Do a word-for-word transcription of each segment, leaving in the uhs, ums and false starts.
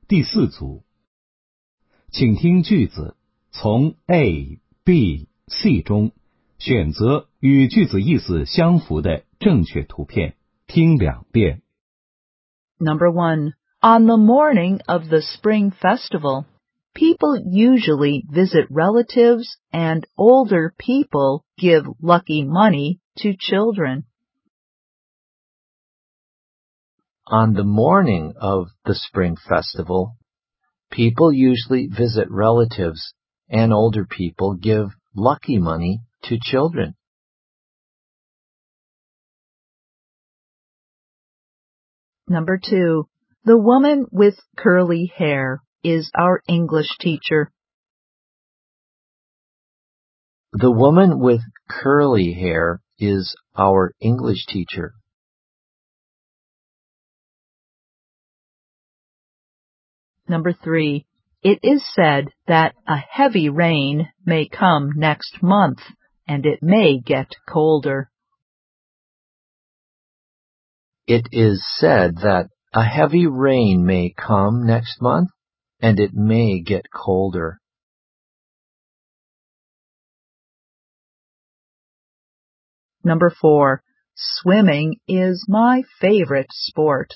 第四组，请听句子，从 A、B、C 中选择与句子意思相符的正确图片，听两遍。 Number one, on the morning of the Spring Festival, people usually visit relatives and older people give lucky money to children. On the morning of the Spring Festival, people usually visit relatives and older people give lucky money to children. Number two, the woman with curly hair is our English teacher. The woman with curly hair is our English teacher. Number three, it is said that a heavy rain may come next month and it may get colder. It is said that a heavy rain may come next month and it may get colder. Number four, swimming is my favorite sport.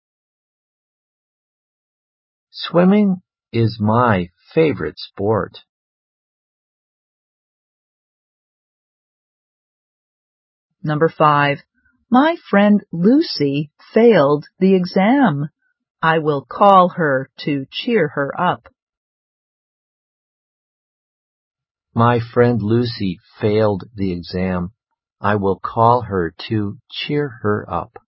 Swimming is my favorite sport. Number five, my friend Lucy failed the exam. I will call her to cheer her up. My friend Lucy failed the exam. I will call her to cheer her up.